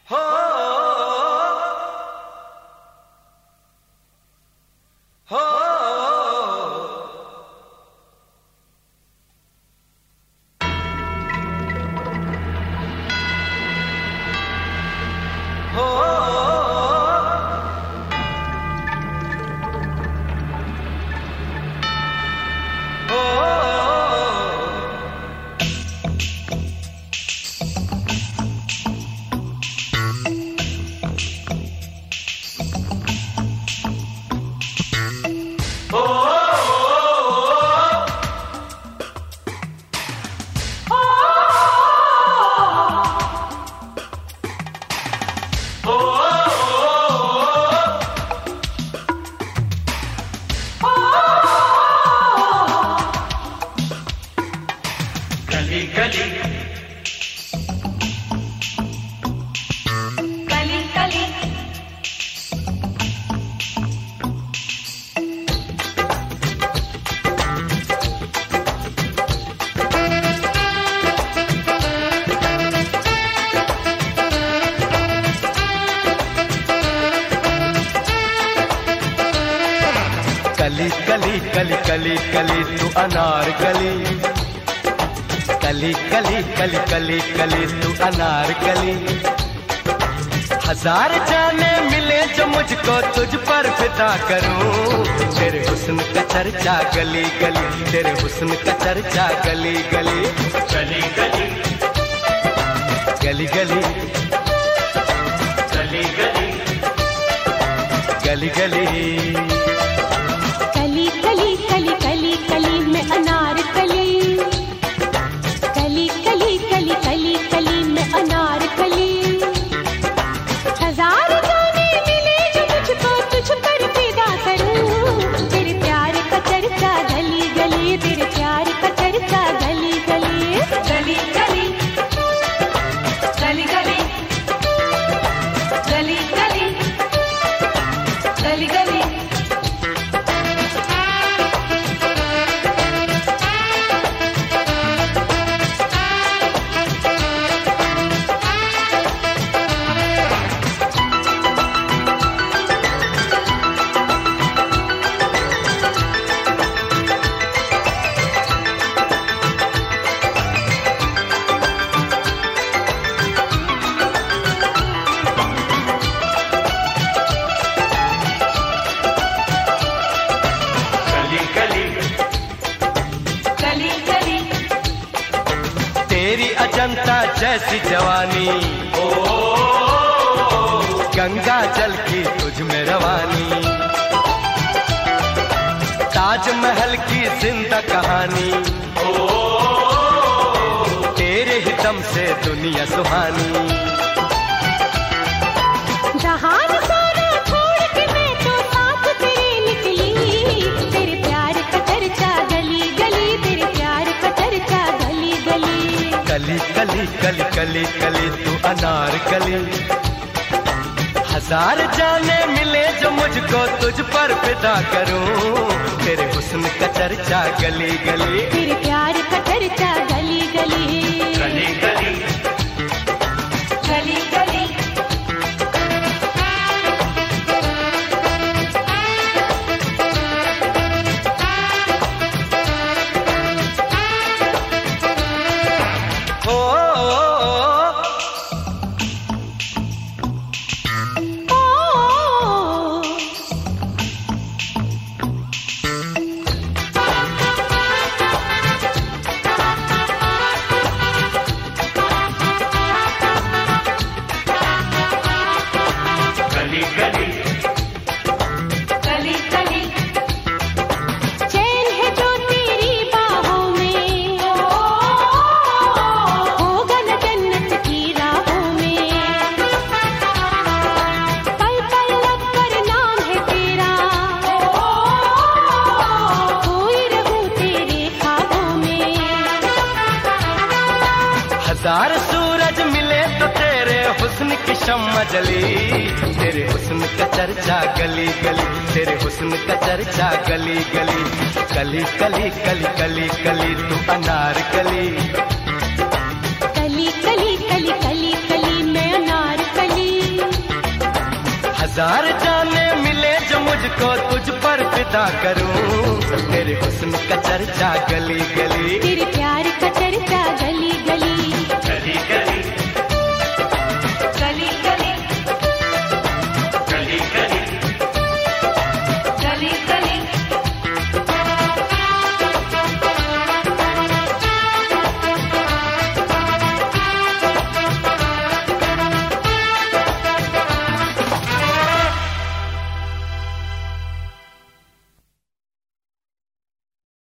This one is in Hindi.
कली कली कली कली कली तू अनार कली, कली कली कली कली कली तू अनार कली। हजार जाने मिले जो मुझको तुझ पर फिदा करूं, तेरे हुस्न का चर्चा गली गली, तेरे हुस्न का चर्चा गली गली। गली गली गली गली गली गली गली गली कली कली कली कली मैं अनार कली, कली कली कली कली कली मैं अनार कली। हजार जाने मिले जो मुझको तुझ पर फिदा करूं, तेरे प्यार का चर्चा गली गली, तेरे प्यार का चर्चा गली गली। गली गली गली गली गली गली गली गली। तेरी अजंता जैसी जवानी, गंगा जल की तुझ में रवानी, ताजमहल की जिंदा कहानी, तेरे ही दम से दुनिया सुहानी। जहान सारा छोड़ के मैं तो साथ तेरे निकली, तेरे प्यार का चर्चा गली गली, तेरे प्यार का चर्चा गली गली। कली कली कली कली कली तू अनार कली। हजार जाने मिले जो मुझको तुझ पर फिदा करूं, तेरे हुस्न का चर्चा गली गली, तेरे प्यार का चर्चा गली गली। गली गली गली गली हजार सूरज मिले तो तेरे हुस्न की शम्मा जली, तेरे हुस्न का चर्चा गली गली, तेरे हुस्न का चर्चा गली गली। कली कली कली कली कली तू अनार कली, कली कली कली कली कली मैं अनार कली। हजार जाने मिले जो मुझको तुझ पर फिदा करूं, तेरे हुस्न का चर्चा गली गली, तेरे प्यार का चर्चा गली गली।